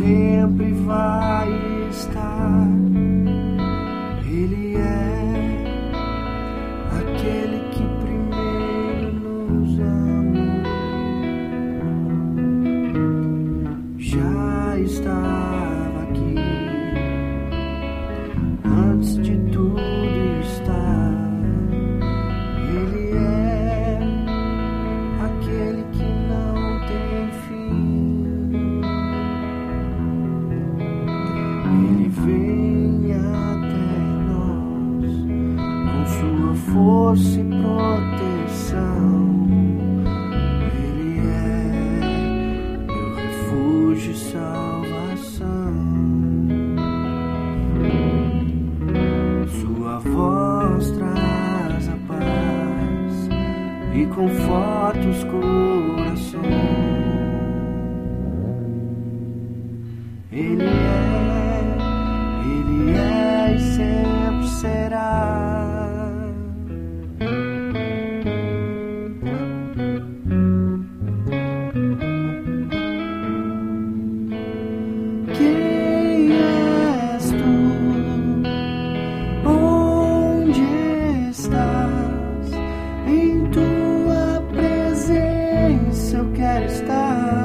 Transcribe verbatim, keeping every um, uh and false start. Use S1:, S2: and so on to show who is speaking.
S1: sempre vai estar. Ele é aquele que primeiro nos amou. Já estava aqui antes de tudo estar. Ele é aquele que não tem fim. Ele vem até nós com sua força e proteção. Ele é meu refúgio e salvação. Sua voz traz a paz e conforta os corações. Ele é, Ele é e sempre será. Quem és tu? Onde estás? Em tua presença eu quero estar.